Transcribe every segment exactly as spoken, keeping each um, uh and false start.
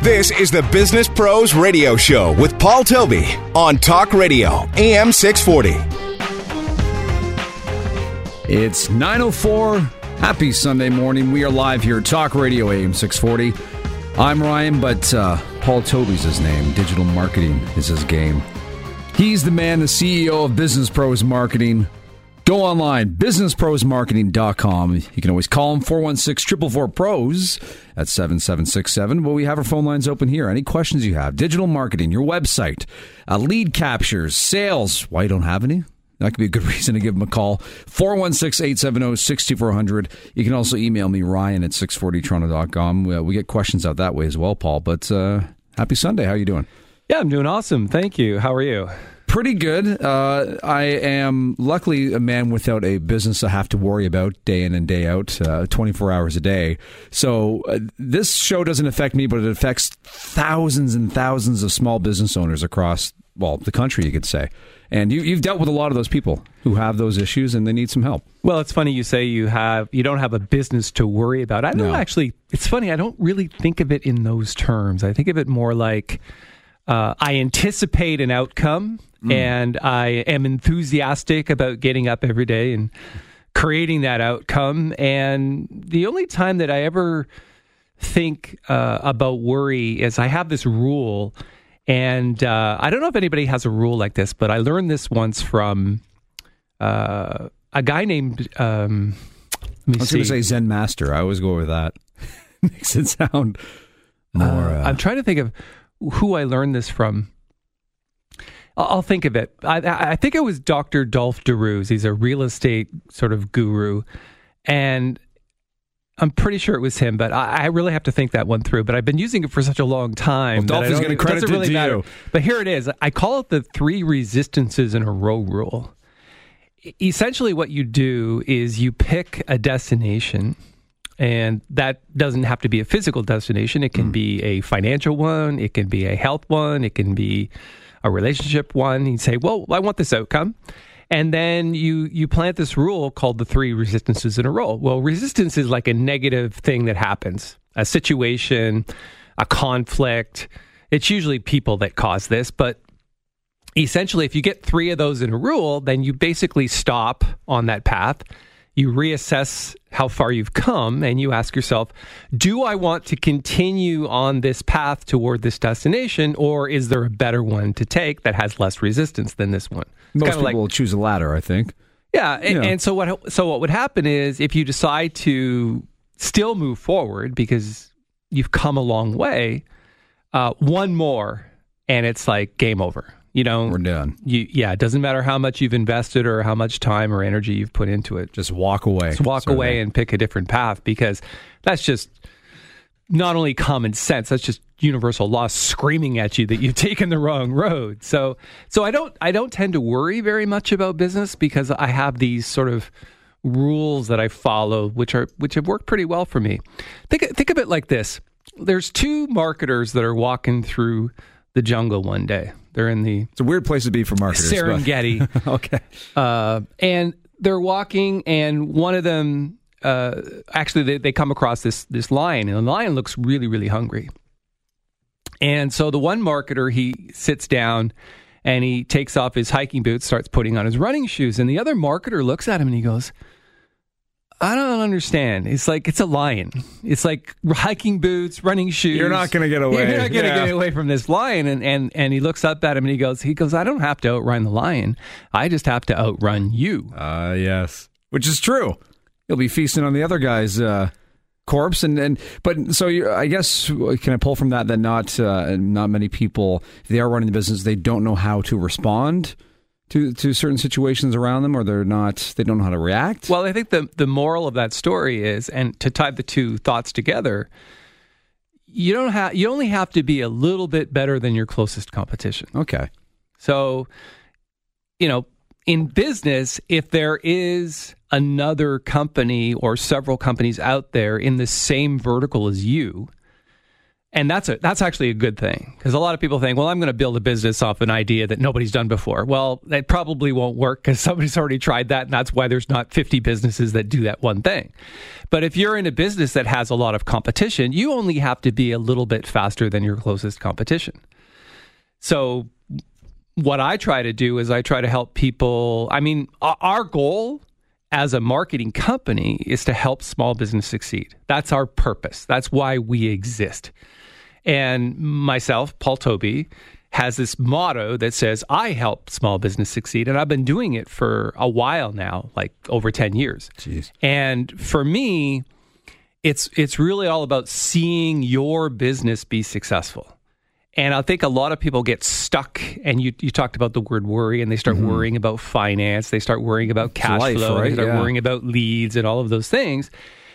This is the Business Pros Radio Show with Paul Toby on Talk Radio, A M six forty. It's nine oh four. Happy Sunday morning. We are live here at Talk Radio, A M six forty. I'm Ryan, but uh, Paul Toby's his name. Digital marketing is his game. He's the man, the C E O of Business Pros Marketing. Go online, business pros marketing dot com. You can always call him, four one six, four four four, P R O S at seven seven six seven. But we have our phone lines open here. Any questions you have, digital marketing, your website, uh, lead captures, sales. Why you don't have any? That could be a good reason to give him a call. four one six, eight seven zero, six two four zero zero. You can also email me, Ryan at six forty toronto dot com. Uh, we get questions out that way as well, Paul. But uh, happy Sunday. How are you doing? Yeah, I'm doing awesome. Thank you. How are you? Pretty good. Uh, I am luckily a man without a business I have to worry about day in and day out, uh, twenty-four hours a day. So uh, this show doesn't affect me, but it affects thousands and thousands of small business owners across, well, the country, you could say. And you, you've dealt with a lot of those people who have those issues and they need some help. Well, it's funny you say you have you don't have a business to worry about. I don't No. actually. It's funny. I don't really think of it in those terms. I think of it more like uh, I anticipate an outcome. Mm. And I am enthusiastic about getting up every day and creating that outcome. And the only time that I ever think uh, about worry is I have this rule. And uh, I don't know if anybody has a rule like this, but I learned this once from uh, a guy named... Um, let me I was see. going to say Zen Master. I always go with that. Makes it sound more... Uh, Uh, I'm trying to think of who I learned this from. I'll think of it. I, I think it was Doctor Dolph DeRose. He's a real estate sort of guru. And I'm pretty sure it was him, but I, I really have to think that one through. But I've been using it for such a long time. Well, Dolph is going to credit it really to matter. you. But here it is. I call it the three resistances in a row rule. Essentially what you do is you pick a destination, and that doesn't have to be a physical destination. It can mm. be a financial one. It can be a health one. It can be a relationship one. You say, well, I want this outcome. And then you you plant this rule called the three resistances in a row. Well, resistance is like a negative thing that happens, a situation, a conflict. It's usually people that cause this, but essentially if you get three of those in a rule, then you basically stop on that path. You reassess how far you've come and you ask yourself, do I want to continue on this path toward this destination, or is there a better one to take that has less resistance than this one? It's most kinda people like, will choose a ladder, I think. Yeah, and, Yeah. and so what so what would happen is if you decide to still move forward because you've come a long way, uh, one more and it's like game over. You know, We're done. You, yeah, it doesn't matter how much you've invested or how much time or energy you've put into it. Just walk away. Just walk sort of away thing. and pick a different path, because that's just not only common sense, that's just universal law screaming at you that you've taken the wrong road. So, so I don't, I don't tend to worry very much about business because I have these sort of rules that I follow, which are which have worked pretty well for me. Think, think of it like this: there's two marketers that are walking through the jungle one day. They're in the It's a weird place to be for marketers. but- Serengeti. Okay. Uh, and they're walking, and one of them, uh, actually, they, they come across this this lion, and the lion looks really, really hungry. And so the one marketer, he sits down, and he takes off his hiking boots, starts putting on his running shoes, and the other marketer looks at him, and he goes, I don't understand. It's like, it's a lion. It's like hiking boots, running shoes. You're not going to get away. You're not going to Yeah. get away from this lion. And, and and he looks up at him and he goes, he goes, I don't have to outrun the lion. I just have to outrun you. Uh, yes. Which is true. You'll be feasting on the other guy's uh, corpse. And, and but so you I guess, can I pull from that that not uh, not many people, if they are running the business, they don't know how to respond to to certain situations around them, or they're not, they don't know how to react? Well, I think the the moral of that story is, and to tie the two thoughts together, you don't have you only have to be a little bit better than your closest competition. Okay. So, you know, in business, if there is another company or several companies out there in the same vertical as you, And that's a, that's actually a good thing, because a lot of people think, well, I'm going to build a business off an idea that nobody's done before. Well, that probably won't work because somebody's already tried that, and that's why there's not fifty businesses that do that one thing. But if you're in a business that has a lot of competition, you only have to be a little bit faster than your closest competition. So what I try to do is I try to help people. I mean, our goal as a marketing company is to help small business succeed. That's our purpose. That's why we exist. And myself, Paul Toby, has this motto that says, I help small business succeed. And I've been doing it for a while now, like over ten years. Jeez. And for me, it's it's really all about seeing your business be successful. And I think a lot of people get stuck, and you, you talked about the word worry, and they start mm-hmm. worrying about finance, they start worrying about cash life, flow, right? they start yeah. worrying about leads and all of those things.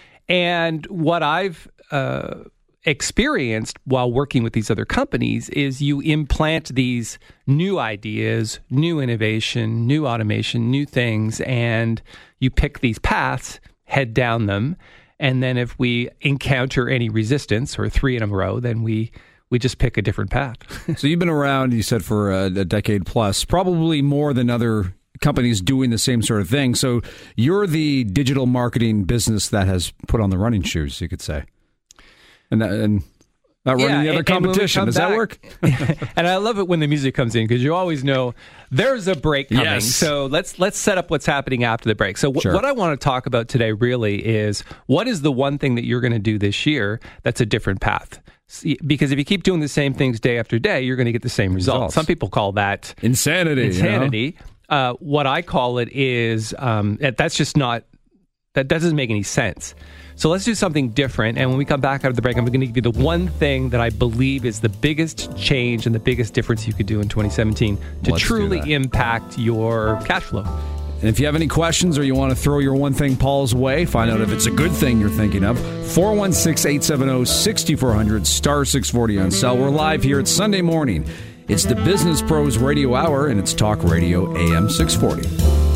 And what I've uh, experienced while working with these other companies is you implant these new ideas, new innovation, new automation, new things, and you pick these paths, head down them, and then if we encounter any resistance, or three in a row, then we we just pick a different path. So you've been around, you said, for a, a decade plus, probably more than other companies doing the same sort of thing. So you're the digital marketing business that has put on the running shoes, you could say. And, that, and not running yeah, the other and, competition. And Does back, that work? And I love it when the music comes in, because you always know there's a break coming. Yes. So let's let's set up what's happening after the break. So w- Sure. what I want to talk about today really is, what is the one thing that you're going to do this year that's a different path? See, because if you keep doing the same things day after day, you're going to get the same results. Results. Some people call that Insanity. insanity. You know? Uh, what I call it is, um, that's just not, that, that doesn't make any sense. So let's do something different. And when we come back out of the break, I'm going to give you the one thing that I believe is the biggest change and the biggest difference you could do in twenty seventeen to Let's do truly that. impact your cash flow. And if you have any questions, or you want to throw your one thing Paul's way, find out if it's a good thing you're thinking of, four one six, eight seven zero, six four zero zero, star six forty on cell. We're live here. It's Sunday morning. It's the Business Pros Radio Hour, and it's Talk Radio A M six forty.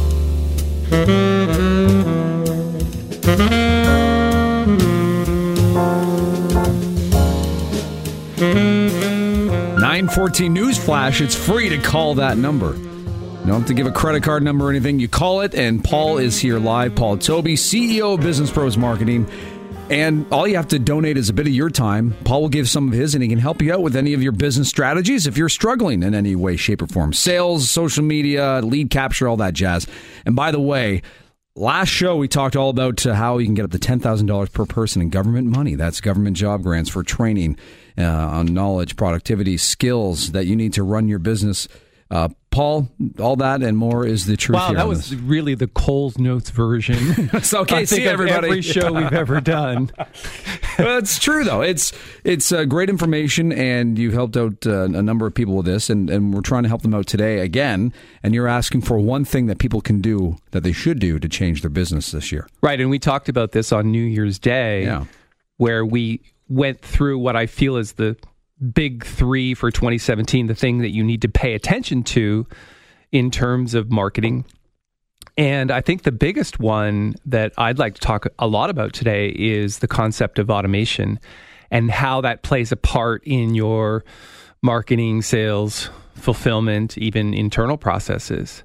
nine fourteen News Flash. It's free to call that number. You don't have to give a credit card number or anything. You call it, and Paul is here live. Paul Toby, C E O of Business Pros Marketing. And all you have to donate is a bit of your time. Paul will give some of his, and he can help you out with any of your business strategies if you're struggling in any way, shape, or form. Sales, social media, lead capture, all that jazz. And by the way, last show we talked all about uh, how you can get up to ten thousand dollars per person in government money. That's government job grants for training uh, on knowledge, productivity, skills that you need to run your business. Uh, Paul, all that and more is the truth. Wow, here that on was this. really the Coles Notes version. It's okay. I See think of everybody. every show we've ever done. Well, it's true though. It's it's uh, great information, and you've helped out uh, a number of people with this, and, and we're trying to help them out today again. And you're asking for one thing that people can do, that they should do, to change their business this year. Right, and we talked about this on New Year's Day, Yeah. where we went through what I feel is the big three for twenty seventeen, the thing that you need to pay attention to in terms of marketing. And I think the biggest one that I'd like to talk a lot about today is the concept of automation and how that plays a part in your marketing, sales, fulfillment, even internal processes.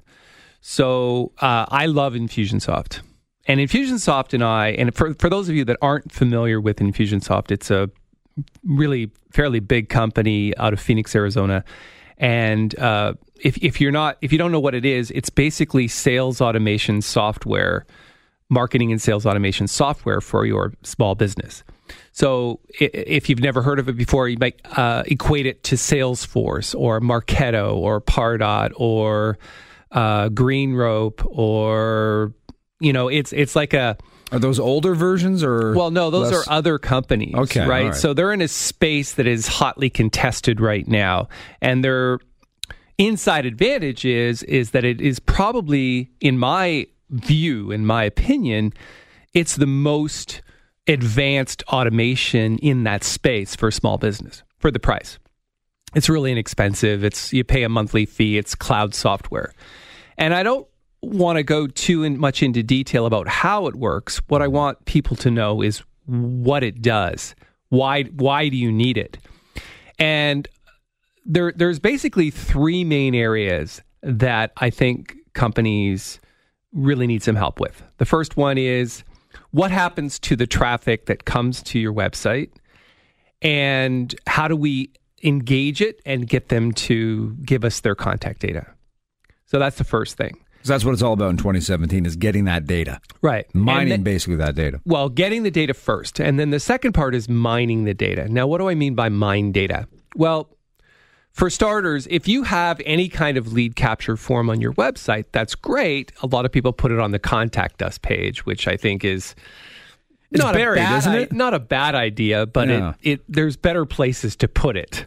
So uh, I love Infusionsoft. And Infusionsoft and I, and for, for those of you that aren't familiar with Infusionsoft, it's a really fairly big company out of Phoenix, Arizona. And uh, if if you're not, if you don't know what it is, it's basically sales automation software, marketing and sales automation software for your small business. So if you've never heard of it before, you might uh, equate it to Salesforce or Marketo or Pardot or uh, Greenrope, or, you know, it's it's like a... Are those older versions or? Well, no, those less? are other companies, Okay, right? all right. So they're in a space that is hotly contested right now. And their inside advantage is, is that it is probably, in my view, in my opinion, it's the most advanced automation in that space for small business for the price. It's really inexpensive. It's, you pay a monthly fee. It's cloud software. And I don't want to go too in, much into detail about how it works. What I want people to know is what it does, Why why do you need it? And there there's basically three main areas that I think companies really need some help with. The first one is, what happens to the traffic that comes to your website, and how do we engage it and get them to give us their contact data? So that's the first thing. So that's what it's all about in twenty seventeen, is getting that data. Right. Mining then, basically that data. Well, getting the data first. And then the second part is mining the data. Now, what do I mean by mine data? Well, for starters, if you have any kind of lead capture form on your website, that's great. A lot of people put it on the Contact Us page, which I think is it's not buried, a bad, isn't it? Not a bad idea, but yeah. it, it there's better places to put it.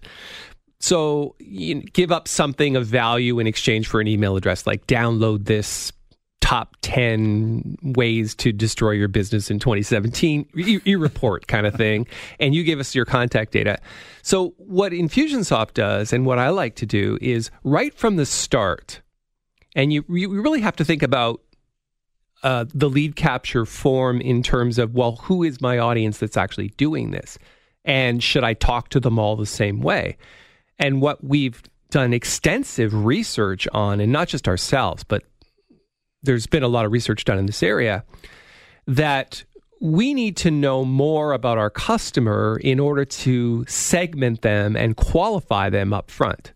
So you give up something of value in exchange for an email address, like download this top ten ways to destroy your business in twenty seventeen, e- e-report kind of thing, and you give us your contact data. So what Infusionsoft does, and what I like to do, is right from the start, and you, you really have to think about uh, the lead capture form in terms of, well, who is my audience that's actually doing this? And should I talk to them all the same way? And what we've done extensive research on, and not just ourselves, but there's been a lot of research done in this area, that we need to know more about our customer in order to segment them and qualify them up front.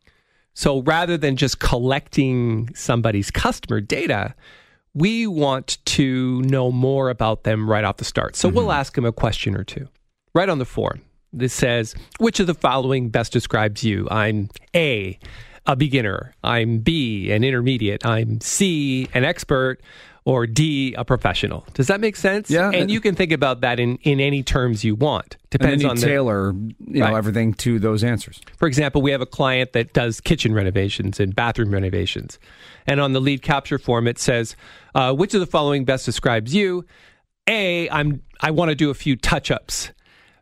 So rather than just collecting somebody's customer data, we want to know more about them right off the start. So mm-hmm. we'll ask them a question or two right on the form. This says, which of the following best describes you? I'm A, a beginner. I'm B, an intermediate. I'm C, an expert. Or D, a professional. Does that make sense? Yeah. And you can think about that in, in any terms you want. Depends and on you the tailor, you know, right. everything to those answers. For example, we have a client that does kitchen renovations and bathroom renovations. And on the lead capture form, it says, uh, which of the following best describes you? A, I'm I want to do a few touch-ups.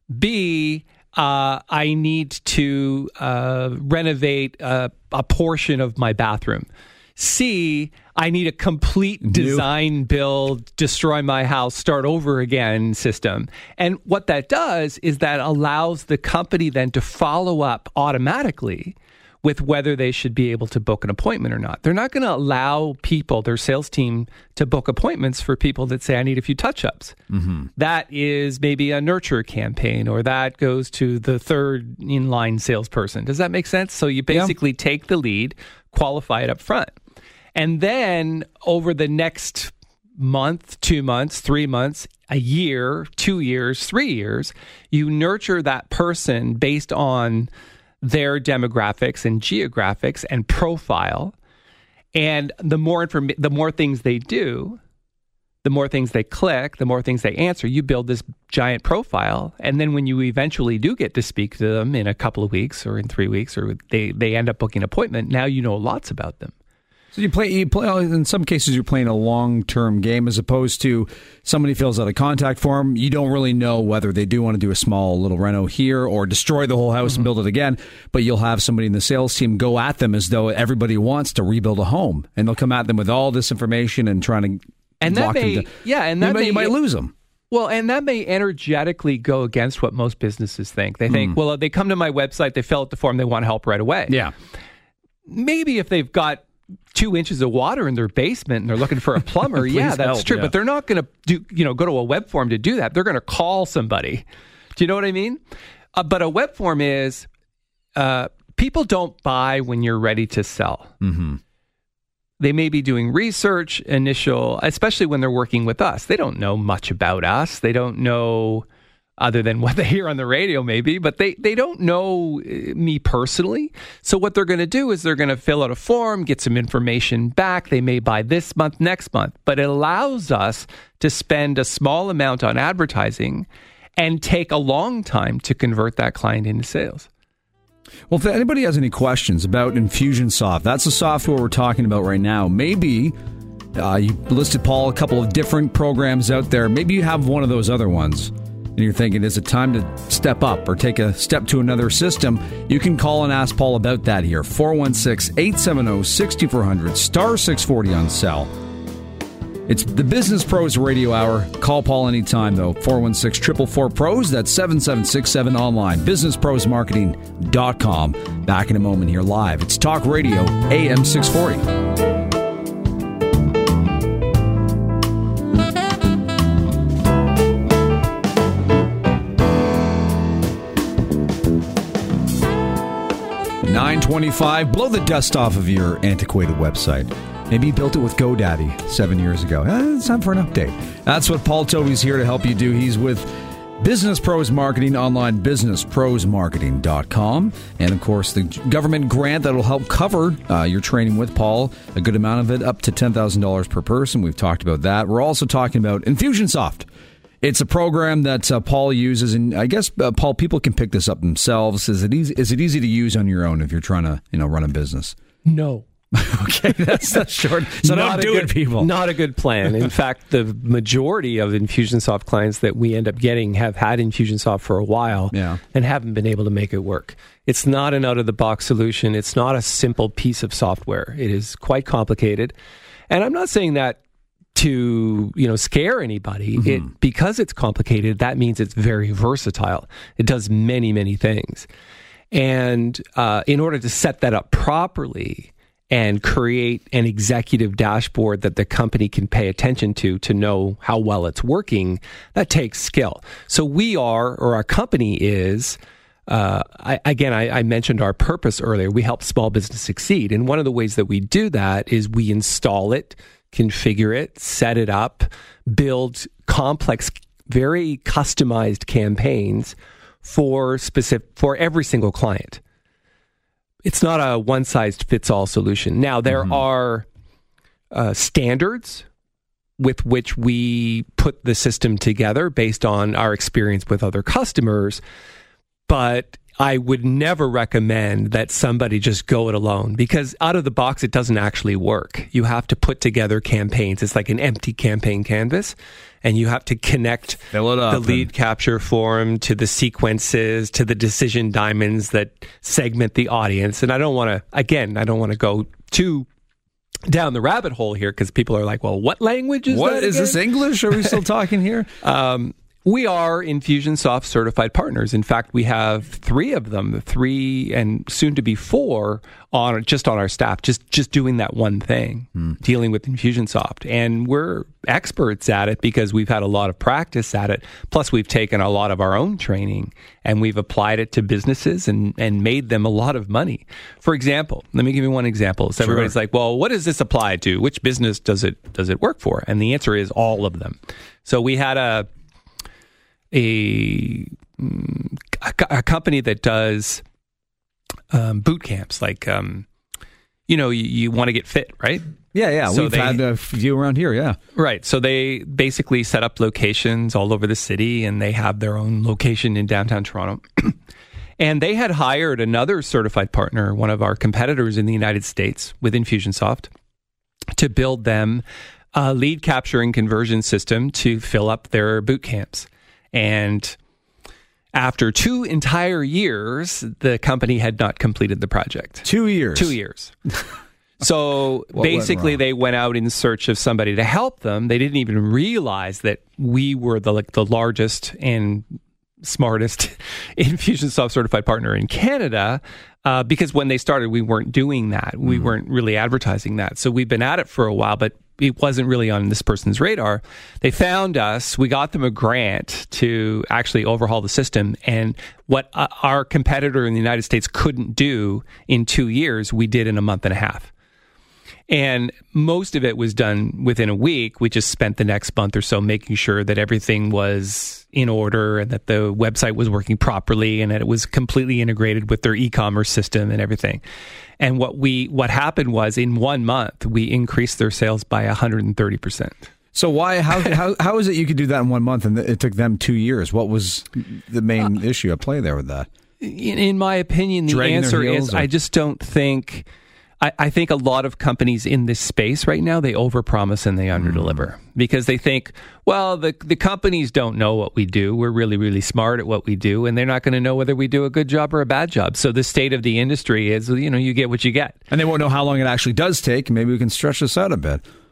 B, uh, I need to uh, renovate uh, a portion of my bathroom. C, I need a complete design, build, destroy my house, start over again system. And what that does is that allows the company then to follow up automatically with whether they should be able to book an appointment or not. They're not going to allow people, their sales team, to book appointments for people that say, I need a few touch-ups. Mm-hmm. That is maybe a nurture campaign, or that goes to the third in-line salesperson. Does that make sense? So you basically yeah. take the lead, qualify it up front. And then over the next month, two months, three months, a year, two years, three years, you nurture that person based on their demographics and geographics and profile. And the more inform- the more things they do, the more things they click, the more things they answer, you build this giant profile. And then when you eventually do get to speak to them in a couple of weeks or in three weeks, or they, they end up booking an appointment, now you know lots about them. So you play, you play. In some cases, you're playing a long-term game as opposed to somebody fills out a contact form. You don't really know whether they do want to do a small little reno here or destroy the whole house mm-hmm. and build it again. But you'll have somebody in the sales team go at them as though everybody wants to rebuild a home, and they'll come at them with all this information and trying to and that may, them to, yeah, and that you, may, may, you might lose them. Well, and that may energetically go against what most businesses think. They think, mm. well, they come to my website, they fill out the form, they want help right away. Yeah, maybe if they've got two inches of water in their basement and they're looking for a plumber, yeah, that's help, true. Yeah. But they're not going to do, you know, go to a web form to do that. They're going to call somebody. Do you know what I mean? Uh, but a web form is, uh, people don't buy when you're ready to sell. Mm-hmm. They may be doing research, initial, especially when they're working with us. They don't know much about us. They don't know other than what they hear on the radio maybe, but they, they don't know me personally. So what they're going to do is they're going to fill out a form, get some information back. They may buy this month, next month, but it allows us to spend a small amount on advertising and take a long time to convert that client into sales. Well, if anybody has any questions about Infusionsoft, that's the software we're talking about right now. Maybe uh, you listed, Paul, a couple of different programs out there. Maybe you have one of those other ones. And you're thinking, is it time to step up or take a step to another system? You can call and ask Paul about that here. four one six, eight seven zero, six four zero zero, star six forty on cell. It's the Business Pros Radio Hour. Call Paul anytime, though. four one six, four four four, P R O S. That's seven seven six seven online. business pros marketing dot com. Back in a moment here live. It's Talk Radio, A M six forty. nine twenty-five. Blow the dust off of your antiquated website. Maybe you built it with GoDaddy seven years ago. Eh, it's time for an update. That's what Paul Toby's here to help you do. He's with Business Pros Marketing online, business pros marketing dot com. And, of course, the government grant that will help cover uh, your training with Paul, a good amount of it, up to ten thousand dollars per person. We've talked about that. We're also talking about Infusionsoft. It's a program that uh, Paul uses, and I guess, uh, Paul, people can pick this up themselves. Is it easy, is it easy to use on your own if you're trying to, you know, run a business? No. Okay, that's the short. So not don't do good, it, people. Not a good plan. In fact, the majority of Infusionsoft clients that we end up getting have had Infusionsoft for a while yeah. and haven't been able to make it work. It's not an out-of-the-box solution. It's not a simple piece of software. It is quite complicated. And I'm not saying that to, you know, scare anybody. Mm-hmm. It because it's complicated, that means it's very versatile. It does many, many things. And uh, in order to set that up properly and create an executive dashboard that the company can pay attention to to know how well it's working, that takes skill. So we are, or our company is, uh, I, again, I, I mentioned our purpose earlier. We help small business succeed. And one of the ways that we do that is we install it, configure it, set it up, build complex, very customized campaigns for specific for every single client. It's not a one-size-fits-all solution. Now, there mm-hmm. are uh, standards with which we put the system together based on our experience with other customers, but I would never recommend that somebody just go it alone, because out of the box, it doesn't actually work. You have to put together campaigns. It's like an empty campaign canvas, and you have to connect Fill it up the lead and... capture form to the sequences, to the decision diamonds that segment the audience. And I don't want to, again, I don't want to go too down the rabbit hole here, because people are like, well, what language is what, that Is again? this English? Are we still talking here? Um, we are Infusionsoft certified partners. In fact, we have three of them, three and soon to be four on just on our staff, just just doing that one thing, hmm. dealing with Infusionsoft. And we're experts at it because we've had a lot of practice at it. Plus, we've taken a lot of our own training and we've applied it to businesses and, and made them a lot of money. For example, let me give you one example. So sure. Everybody's like, well, what does this apply to? Which business does it does it work for? And the answer is all of them. So we had a A, a company that does um, boot camps, like, um, you know, you, you want to get fit, right? Yeah, yeah. So We've they, had a few around here, yeah. Right. So they basically set up locations all over the city, and they have their own location in downtown Toronto. And they had hired another certified partner, one of our competitors in the United States with Infusionsoft, to build them a lead capture and conversion system to fill up their boot camps. And after two entire years, the company had not completed the project. Two years. Two years. So basically, went they went out in search of somebody to help them. They didn't even realize that we were the like the largest and smartest Infusionsoft certified partner in Canada. Uh, because when they started, we weren't doing that. We mm. weren't really advertising that. So we've been at it for a while, but it wasn't really on this person's radar. They found us. We got them a grant to actually overhaul the system. And what uh, our competitor in the United States couldn't do in two years, we did in a month and a half. And most of it was done within a week. We just spent the next month or so making sure that everything was in order and that the website was working properly and that it was completely integrated with their e-commerce system and everything. And what we what happened was in one month, we increased their sales by one hundred thirty percent. So why how how how is it you could do that in one month and it took them two years? What was the main uh, issue at play there with that? In, in my opinion, the Dragging answer is or? I just don't think... I, I think a lot of companies in this space right now, they overpromise and they underdeliver mm. because they think, well, the the companies don't know what we do. We're really, really smart at what we do, and they're not going to know whether we do a good job or a bad job. So the state of the industry is, you know, you get what you get. And they won't know how long it actually does take. Maybe we can stretch this out a bit. But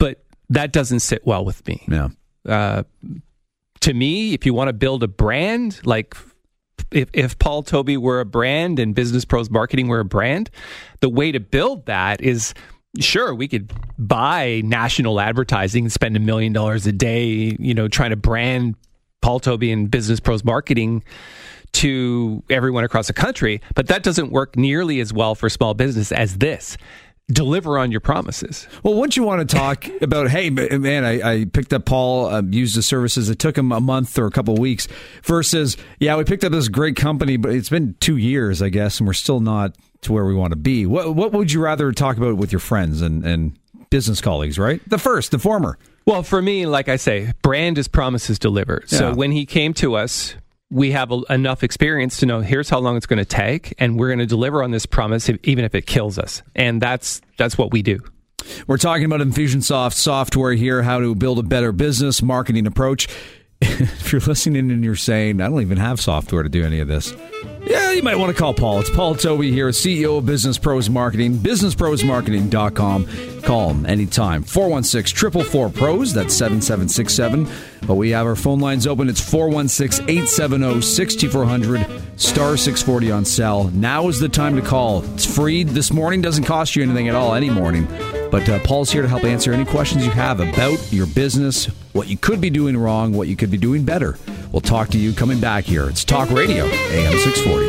that doesn't sit well with me. Yeah. Uh, to me, if you want to build a brand, like if, if Paul Toby were a brand and Business Pros Marketing were a brand, the way to build that is, sure, we could buy national advertising and spend a million dollars a day, you know, trying to brand Paul Toby and Business Pros Marketing to everyone across the country, but that doesn't work nearly as well for small business as this. Deliver on your promises. Well, wouldn't you want to talk about, hey, man, I, I picked up Paul, uh, used the services. It took him a month or a couple of weeks versus, yeah, we picked up this great company, but it's been two years, I guess, and we're still not to where we want to be. What what would you rather talk about with your friends and, and business colleagues, right? The first, the former. Well, for me, like I say, brand is promises delivered. Yeah. So when he came to us, we have a, enough experience to know here's how long it's going to take, and we're going to deliver on this promise if, even if it kills us. And that's that's what we do. We're talking about Infusionsoft software here, how to build a better business marketing approach. If you're listening and you're saying, I don't even have software to do any of this, yeah, you might want to call Paul. It's Paul Toby here, C E O of Business Pros Marketing, business pros marketing dot com. Call him anytime. four one six, four four four, P R O S. That's seven seven six seven. But we have our phone lines open. It's four one six, eight seven zero, six four zero zero, star six forty on cell. Now is the time to call. It's free this morning. Doesn't cost you anything at all any morning. But uh, Paul's here to help answer any questions you have about your business, what you could be doing wrong, what you could be doing better. We'll talk to you coming back here. It's Talk Radio, A M six forty.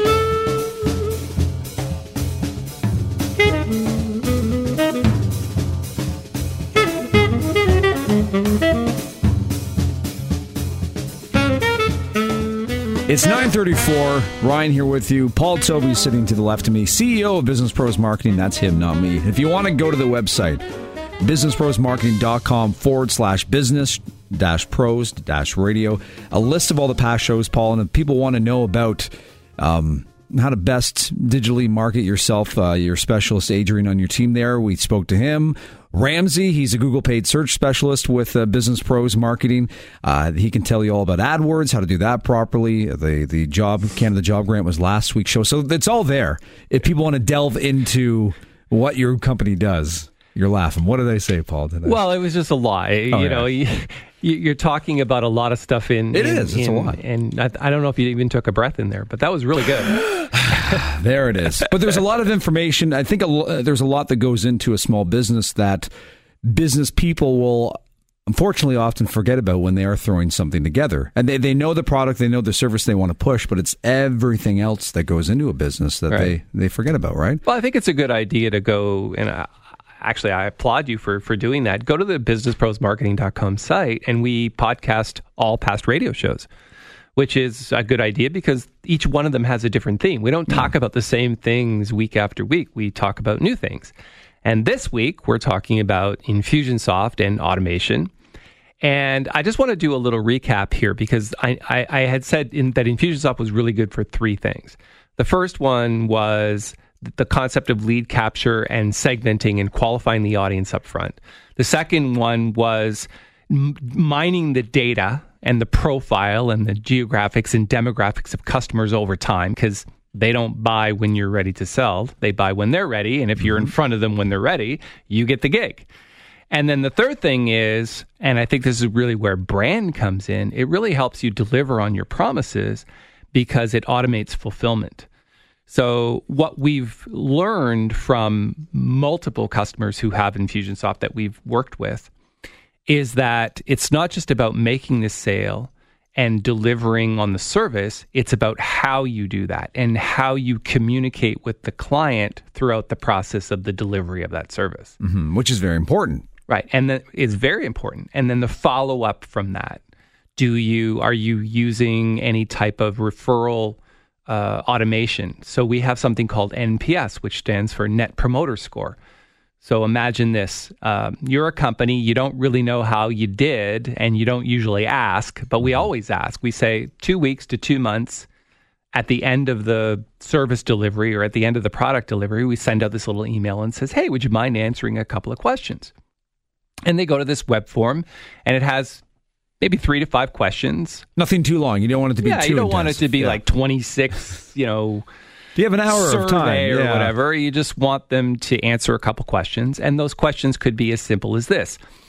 It's nine thirty-four. Ryan here with you. Paul Toby sitting to the left of me, C E O of Business Pros Marketing. That's him, not me. If you want to go to the website, business pros marketing dot com forward slash business dash pros dash radio, a list of all the past shows, Paul. And if people want to know about um, how to best digitally market yourself, uh, your specialist Adrian on your team there, we spoke to him. Ramsey, he's a Google paid search specialist with uh, Business Pros Marketing. Uh, he can tell you all about AdWords, how to do that properly. The the job Canada Job Grant was last week's show. So it's all there. If people want to delve into what your company does. You're laughing. What did I say, Paul? Did I? Well, it was just a lie. Oh, you yeah. know, you, you're talking about a lot of stuff in... It in, is. It's in, a lot. And I, I don't know if you even took a breath in there, but that was really good. There it is. But there's a lot of information. I think a, there's a lot that goes into a small business that business people will unfortunately often forget about when they are throwing something together. And they, they know the product, they know the service they want to push, but it's everything else that goes into a business that right. they, they forget about, right? Well, I think it's a good idea to go... and. I, Actually, I applaud you for, for doing that. Go to the business pros marketing dot com site, and we podcast all past radio shows, which is a good idea because each one of them has a different theme. We don't talk mm. about the same things week after week. We talk about new things. And this week, we're talking about Infusionsoft and automation. And I just want to do a little recap here because I, I, I had said in, that Infusionsoft was really good for three things. The first one was the concept of lead capture and segmenting and qualifying the audience up front. The second one was m- mining the data and the profile and the geographics and demographics of customers over time, because they don't buy when you're ready to sell. They buy when they're ready. And if you're in front of them when they're ready, you get the gig. And then the third thing is, and I think this is really where brand comes in, it really helps you deliver on your promises because it automates fulfillment. So what we've learned from multiple customers who have Infusionsoft that we've worked with is that it's not just about making the sale and delivering on the service. It's about how you do that and how you communicate with the client throughout the process of the delivery of that service. Mm-hmm, which is very important. Right. And that is very important. And then the follow-up from that. Do you, are you using any type of referral Uh, automation? So we have something called N P S, which stands for Net Promoter Score. So imagine this. Um, you're a company, you don't really know how you did, and you don't usually ask, but we always ask. We say two weeks to two months at the end of the service delivery or at the end of the product delivery, we send out this little email and says, hey, would you mind answering a couple of questions? And they go to this web form, and it has maybe three to five questions. Nothing too long. You don't want it to be yeah, too you don't intense. want it to be yeah. like twenty-six, you know, you have an hour of time or yeah. whatever. You just want them to answer a couple questions. And those questions could be as simple as this.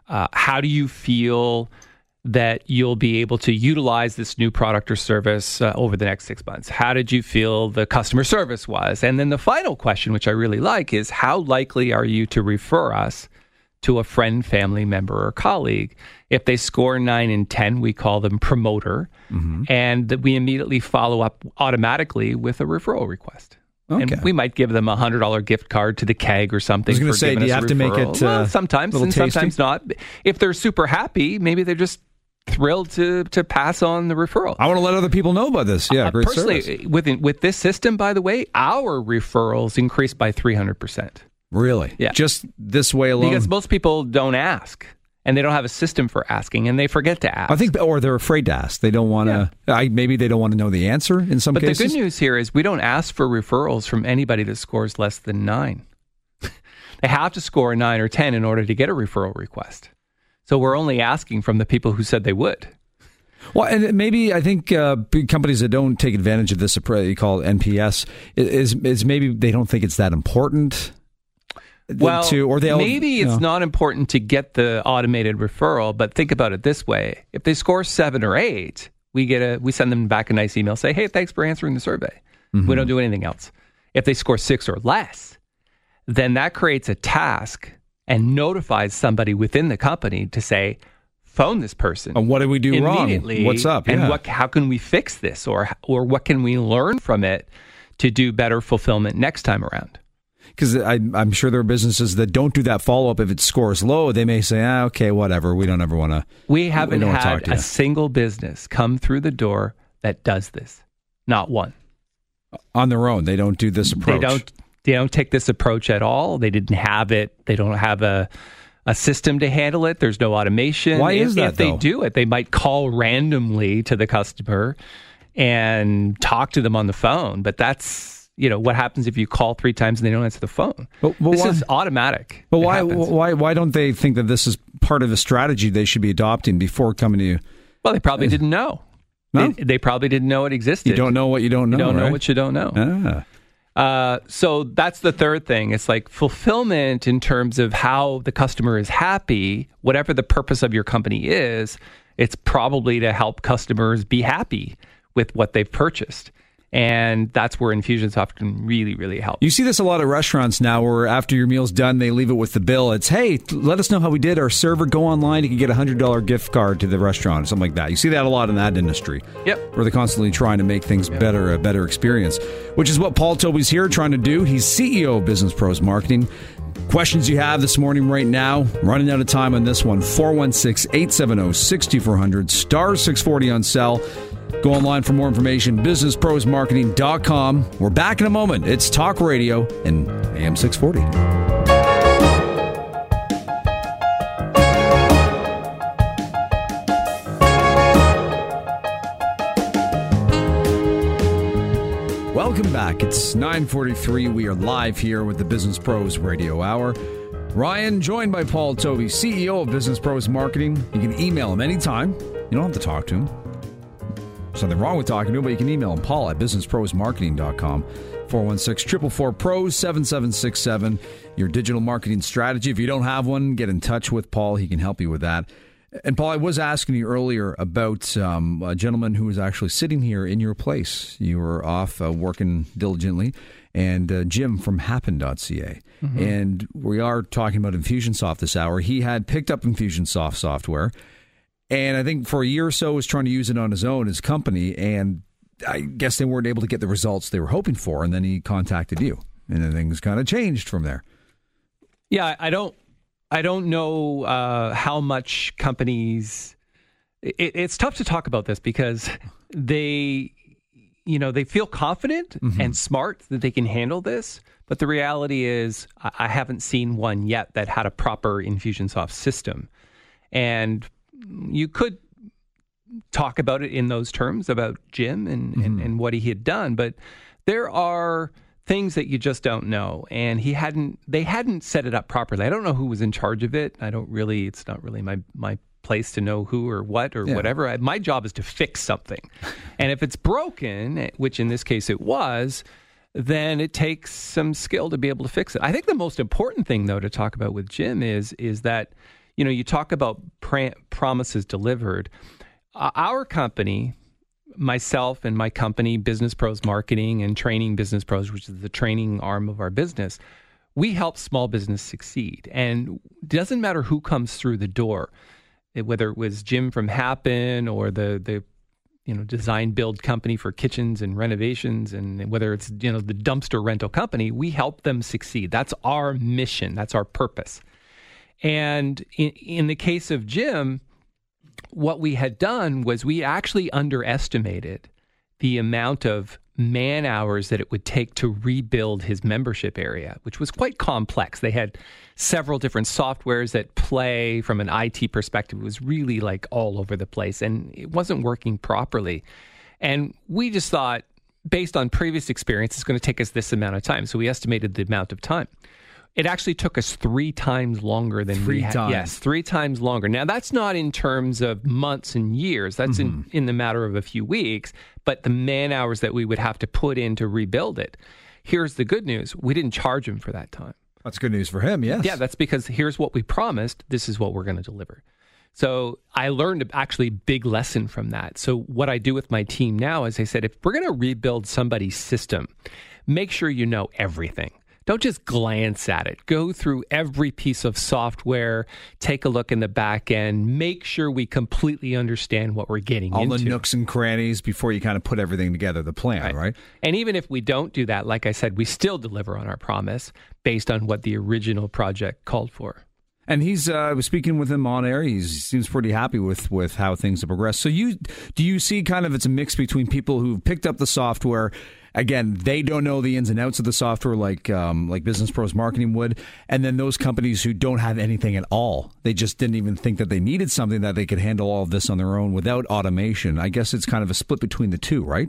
Uh, how do you feel that you'll be able to utilize this new product or service uh, over the next six months? How did you feel the customer service was? And then the final question, which I really like, is how likely are you to refer us to a friend, family member, or colleague? If they score nine and ten, we call them promoter, mm-hmm. and that we immediately follow up automatically with a referral request. Okay. And we might give them a one hundred dollars gift card to the keg or something. I was going to say, do you have to make it uh, well, sometimes, and tasty? Sometimes not. If they're super happy, maybe they're just thrilled to to pass on the referral. I want to let other people know about this. Yeah, uh, great personally, service. With, with this system, by the way, our referrals increased by three hundred percent. Really? Yeah. Just this way alone? Because most people don't ask, and they don't have a system for asking, and they forget to ask. I think, or they're afraid to ask. They don't want to, yeah. maybe they don't want to know the answer in some but cases. But the good news here is we don't ask for referrals from anybody that scores less than nine. They have to score a nine or ten in order to get a referral request. So we're only asking from the people who said they would. Well, and maybe I think uh, big companies that don't take advantage of this, you call it N P S, is is maybe they don't think it's that important. Well, to, or they'll, maybe it's you know. not important to get the automated referral, but think about it this way: if they score seven or eight, we get a we send them back a nice email, say, "Hey, thanks for answering the survey." Mm-hmm. We don't do anything else. If they score six or less, then that creates a task and notifies somebody within the company to say, phone this person. And what did we do immediately, wrong? What's up? And yeah. what? How can we fix this, or or what can we learn from it to do better fulfillment next time around? Because I'm sure there are businesses that don't do that follow up. If it scores low, they may say, ah, "Okay, whatever. We don't ever want to." We haven't we had a single business come through the door that does this. Not one. On their own, they don't do this approach. They don't. They don't take this approach at all. They didn't have it. They don't have a. a system to handle it. There's no automation. Why is if, that, If they though? do it, they might call randomly to the customer and talk to them on the phone. But that's, you know, what happens if you call three times and they don't answer the phone? But, but this why, is automatic. But it why, happens. why, why don't they think that this is part of the strategy they should be adopting before coming to you? Well, they probably didn't know. No? They, they probably didn't know it existed. You don't know what you don't know, You don't right? know what you don't know. Ah. Uh, so that's the third thing. It's like fulfillment in terms of how the customer is happy, whatever the purpose of your company is, it's probably to help customers be happy with what they've purchased. And that's where Infusionsoft can really, really help. You see this a lot at restaurants now where after your meal's done, they leave it with the bill. It's, hey, let us know how we did. Our server, go online. You can get a one hundred dollars gift card to the restaurant or something like that. You see that a lot in that industry. Yep. Where they're constantly trying to make things yep. better, a better experience, which is what Paul Toby's here trying to do. He's C E O of Business Pros Marketing. Questions you have this morning right now, running out of time on this one, four one six, eight seven zero, six four zero zero, star six forty on cell. Go online for more information, business pros marketing dot com. We're back in a moment. It's Talk Radio and A M six forty. Welcome back. It's nine forty-three. We are live here with the Business Pros Radio Hour. Ryan, joined by Paul Toby, C E O of Business Pros Marketing. You can email him anytime. You don't have to talk to him. There's nothing wrong with talking to him, but you can email him, Paul at business pros marketing dot com. four one six, four four four, pros, seven seven six seven. Your digital marketing strategy. If you don't have one, get in touch with Paul. He can help you with that. And Paul, I was asking you earlier about um, a gentleman who was actually sitting here in your place. You were off uh, working diligently. And uh, Jim from happen dot c a. Mm-hmm. And we are talking about Infusionsoft this hour. He had picked up Infusionsoft software. And I think for a year or so was trying to use it on his own, his company, and I guess they weren't able to get the results they were hoping for. And then he contacted you, and then things kind of changed from there. Yeah, I don't, I don't know uh, how much companies. It, it's tough to talk about this because they, you know, they feel confident mm-hmm. and smart that they can handle this. But the reality is, I haven't seen one yet that had a proper Infusionsoft system, and you could talk about it in those terms about Jim and, mm-hmm. and, and what he had done, but there are things that you just don't know. And he hadn't, they hadn't set it up properly. I don't know who was in charge of it. I don't really, it's not really my, my place to know who or what or yeah. whatever. I, my job is to fix something. And if it's broken, which in this case it was, then it takes some skill to be able to fix it. I think the most important thing though to talk about with Jim is, is that you know, you talk about pra- promises delivered. Uh, our company, myself and my company, Business Pros Marketing and Training Business Pros, which is the training arm of our business, we help small business succeed. And it doesn't matter who comes through the door, whether it was Jim from Happen or the the you know design build company for kitchens and renovations, and whether it's you know the dumpster rental company, we help them succeed. That's our mission. That's our purpose. And in, in the case of Jim, what we had done was we actually underestimated the amount of man hours that it would take to rebuild his membership area, which was quite complex. They had several different softwares at play. From an I T perspective, it was really like all over the place, and it wasn't working properly. And we just thought, based on previous experience, it's going to take us this amount of time. So we estimated the amount of time. It actually took us three times longer than three we had. times. Yes, three times longer. Now, that's not in terms of months and years. That's mm-hmm. in, in the matter of a few weeks. But the man hours that we would have to put in to rebuild it. Here's the good news. We didn't charge him for that time. That's good news for him, yes. Yeah, that's because here's what we promised. This is what we're going to deliver. So I learned actually a big lesson from that. So what I do with my team now is I said, if we're going to rebuild somebody's system, make sure you know everything. Don't just glance at it. Go through every piece of software, take a look in the back end, make sure we completely understand what we're getting All into. All the nooks and crannies before you kind of put everything together, the plan, right. right? And even if we don't do that, like I said, we still deliver on our promise based on what the original project called for. And he's, uh, I was speaking with him on air. He's, he seems pretty happy with, with how things have progressed. So you do you see kind of it's a mix between people who've picked up the software. Again, they don't know the ins and outs of the software like um, like Business Pros Marketing would. And then those companies who don't have anything at all. They just didn't even think that they needed something that they could handle all of this on their own without automation. I guess it's kind of a split between the two, right?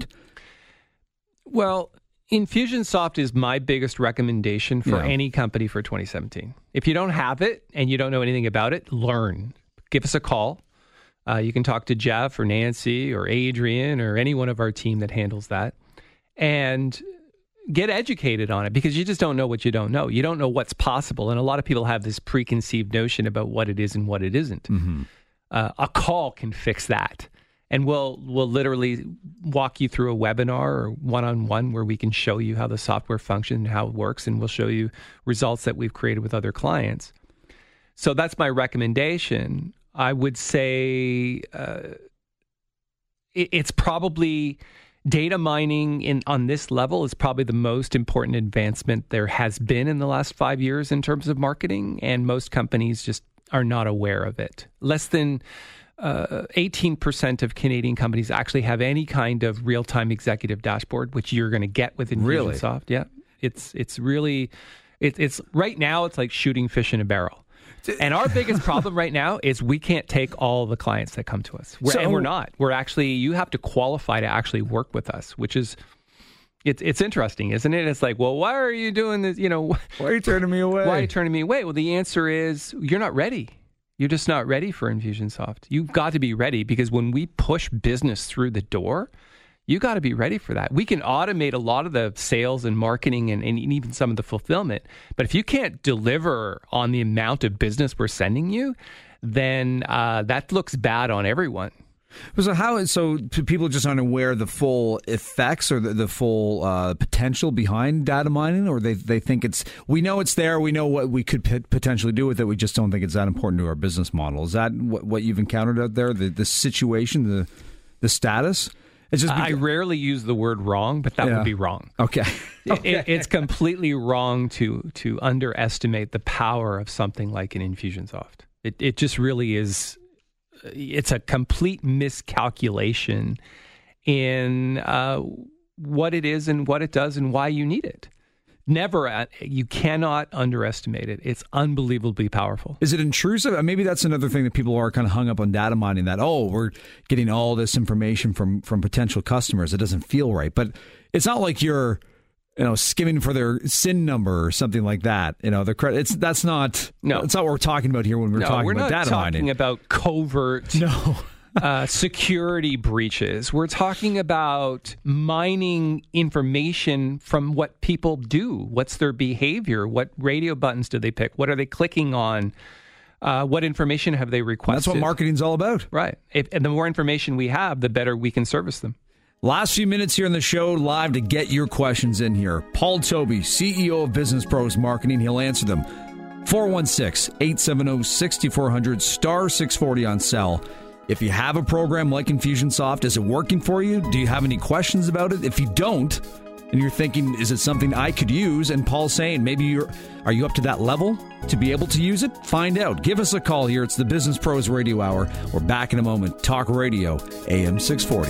Well, Infusionsoft is my biggest recommendation for yeah. any company for twenty seventeen. If you don't have it and you don't know anything about it, learn. Give us a call. Uh, you can talk to Jeff or Nancy or Adrian or any one of our team that handles that. And get educated on it, because you just don't know what you don't know. You don't know what's possible. And a lot of people have this preconceived notion about what it is and what it isn't. Mm-hmm. Uh, a call can fix that. And we'll we'll literally walk you through a webinar or one-on-one where we can show you how the software functions and how it works, and we'll show you results that we've created with other clients. So that's my recommendation. I would say uh, it, it's probably... Data mining in on this level is probably the most important advancement there has been in the last five years in terms of marketing, and most companies just are not aware of it. Less than uh, eighteen percent of Canadian companies actually have any kind of real-time executive dashboard, which you're going to get with Infusionsoft. Really? Yeah, it's it's really it, it's right now it's like shooting fish in a barrel. And our biggest problem right now is we can't take all the clients that come to us. We're, so, and we're not. We're actually, you have to qualify to actually work with us, which is, it's it's interesting, isn't it? It's like, well, why are you doing this? You know, why are you turning me away? Why are you turning me away? Well, the answer is you're not ready. You're just not ready for Infusionsoft. You've got to be ready, because when we push business through the door, you got to be ready for that. We can automate a lot of the sales and marketing and, and even some of the fulfillment. But if you can't deliver on the amount of business we're sending you, then uh, that looks bad on everyone. So how? So people just aren't aware of the full effects or the, the full uh, potential behind data mining, or they they think it's, we know it's there, we know what we could p- potentially do with it, we just don't think it's that important to our business model. Is that what, what you've encountered out there? The the situation, the the status? It's just because, I rarely use the word wrong, but that yeah. would be wrong. Okay. okay. It, it's completely wrong to to underestimate the power of something like an Infusionsoft. It it just really is. It's a complete miscalculation in uh, what it is and what it does and why you need it. Never, you cannot underestimate it. It's unbelievably powerful. Is it intrusive? Maybe that's another thing that people are kind of hung up on data mining, that, oh, we're getting all this information from, from potential customers. It doesn't feel right. But it's not like you're, you know, skimming for their S I N number or something like that. You know, the credit. It's that's not. No, that's not what we're talking about here when we're no, talking we're about data mining. We're not talking about covert. No. Uh, security breaches. We're talking about mining information from what people do. What's their behavior? What radio buttons do they pick? What are they clicking on? Uh, what information have they requested? That's what marketing's all about. Right. If, and the more information we have, the better we can service them. Last few minutes here in the show, live to get your questions in here. Paul Toby, C E O of Business Pros Marketing. He'll answer them. four one six, eight seven zero, six four zero zero, star six forty on cell. If you have a program like Infusionsoft, is it working for you? Do you have any questions about it? If you don't, and you're thinking, is it something I could use? And Paul's saying, maybe you're, are you up to that level to be able to use it? Find out. Give us a call here. It's the Business Pros Radio Hour. We're back in a moment. Talk Radio, A M six forty.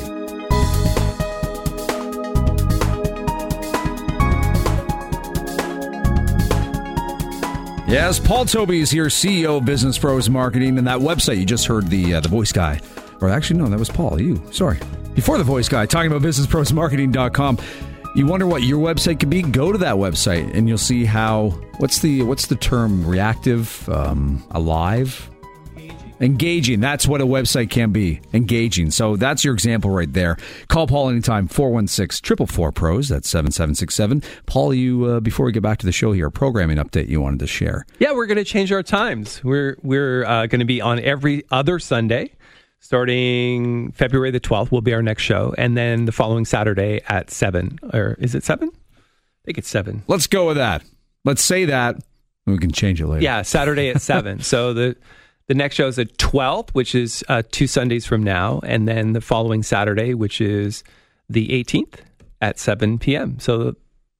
Yes, Paul Toby is here, C E O of Business Pros Marketing, and that website you just heard the uh, the voice guy, or actually no, that was Paul. You, sorry, before the voice guy talking about business pros marketing dot com. You wonder what your website could be? Go to that website, and you'll see how what's the what's the term? Reactive, um, alive. Engaging. That's what a website can be. Engaging. So that's your example right there. Call Paul anytime. four one six, four four four, pros. That's seven seven six seven. Paul, you uh, before we get back to the show here, a programming update you wanted to share. Yeah, we're going to change our times. We're we're uh, going to be on every other Sunday. Starting February the twelfth will be our next show. And then the following Saturday at seven. Or is it seven? I think it's seven. Let's go with that. Let's say that. And we can change it later. Yeah, Saturday at seven. So the... The next show is the twelfth, which is uh, two Sundays from now, and then the following Saturday, which is the eighteenth at seven p.m. So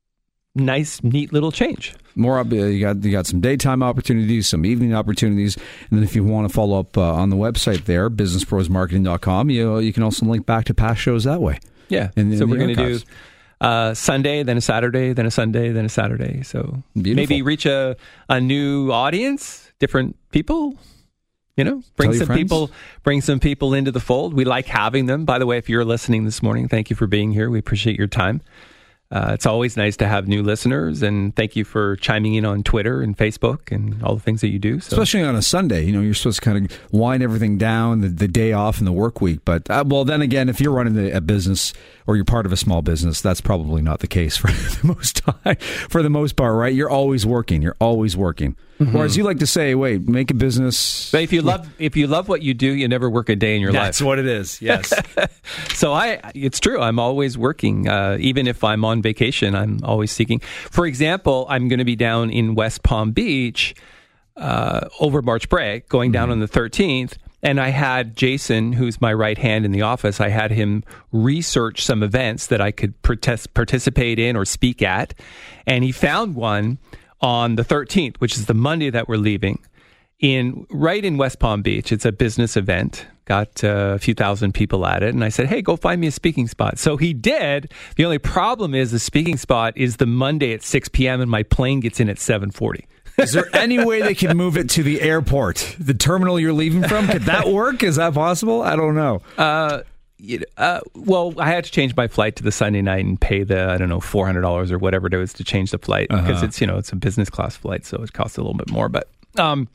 nice, neat little change. More up, you got you got some daytime opportunities, some evening opportunities, and then if you want to follow up uh, on the website there, business pros marketing dot com, you you can also link back to past shows that way. Yeah, in, so in we're going to do uh, Sunday, then a Saturday, then a Sunday, then a Saturday. So Beautiful. Maybe reach a, a new audience, different people. You know, bring some friends. people, bring some people into the fold. We like having them. By the way, if you're listening this morning, thank you for being here. We appreciate your time. Uh, it's always nice to have new listeners, and thank you for chiming in on Twitter and Facebook and all the things that you do. So. Especially on a Sunday, you know, you're supposed to kind of wind everything down, the, the day off in the work week. But, uh, well, then again, if you're running a, a business or you're part of a small business, that's probably not the case for the most time, for the most part, right? You're always working. You're always working. Mm-hmm. Whereas you like to say, wait, make a business. But if you love if you love what you do, you never work a day in your That's life. That's what it is. Yes. So I, it's true. I'm always working. Uh, even if I'm on vacation, I'm always seeking. For example, I'm going to be down in West Palm Beach uh, over March break, going down mm-hmm. on the thirteenth. And I had Jason, who's my right hand in the office, I had him research some events that I could partic- participate in or speak at. And he found one on the thirteenth, which is the Monday that we're leaving, in right in West Palm Beach. It's a business event, got uh, a few thousand people at it. And I said, hey, go find me a speaking spot. So he did. The only problem is the speaking spot is the Monday at six p.m. and my plane gets in at seven forty. Is there any way they can move it to the airport, the terminal you're leaving from? Could that work? Is that possible? I don't know. Uh, you know, uh, well, I had to change my flight to the Sunday night and pay the, I don't know, four hundred dollars or whatever it was to change the flight uh-huh. because it's, you know, it's a business class flight, so it costs a little bit more. But, um,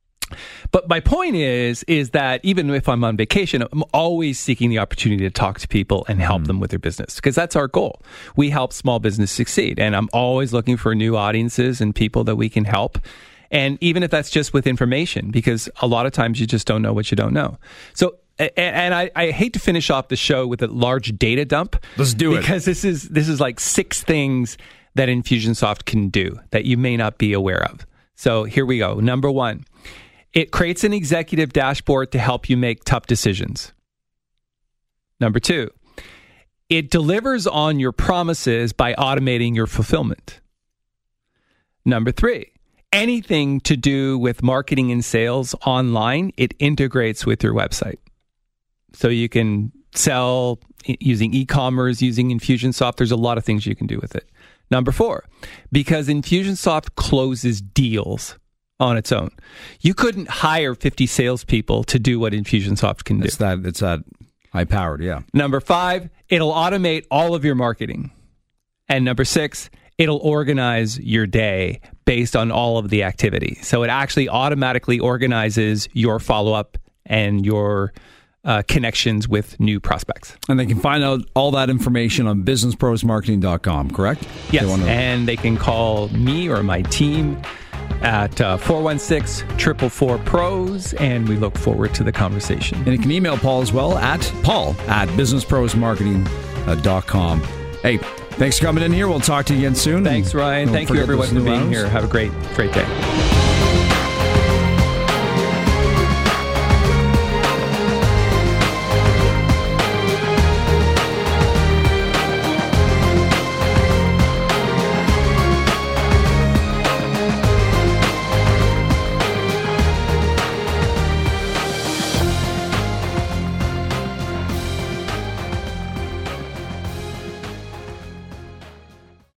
but my point is, is that even if I'm on vacation, I'm always seeking the opportunity to talk to people and help mm. them with their business, because that's our goal. We help small business succeed, and I'm always looking for new audiences and people that we can help. And even if that's just with information, because a lot of times you just don't know what you don't know. So, and I, I hate to finish off the show with a large data dump. Let's do it. Because this is this is like six things that Infusionsoft can do that you may not be aware of. So here we go. Number one, it creates an executive dashboard to help you make tough decisions. Number two, it delivers on your promises by automating your fulfillment. Number three, anything to do with marketing and sales online, it integrates with your website. So you can sell using e-commerce, using Infusionsoft. There's a lot of things you can do with it. Number four, because Infusionsoft closes deals on its own. You couldn't hire fifty salespeople to do what Infusionsoft can do. It's that, it's that high-powered, yeah. Number five, it'll automate all of your marketing. And number six, it'll organize your day based on all of the activity. So it actually automatically organizes your follow-up and your uh, connections with new prospects. And they can find out all that information on business pros marketing dot com, correct? Yes, they wanna... and they can call me or my team at uh, four one six, four four four, P R O S, and we look forward to the conversation. And you can email Paul as well at paul at business pros marketing dot com. Hey, thanks for coming in here. We'll talk to you again soon. Thanks, Ryan. Don't Thank you, everyone, for being here. Have a great, great day.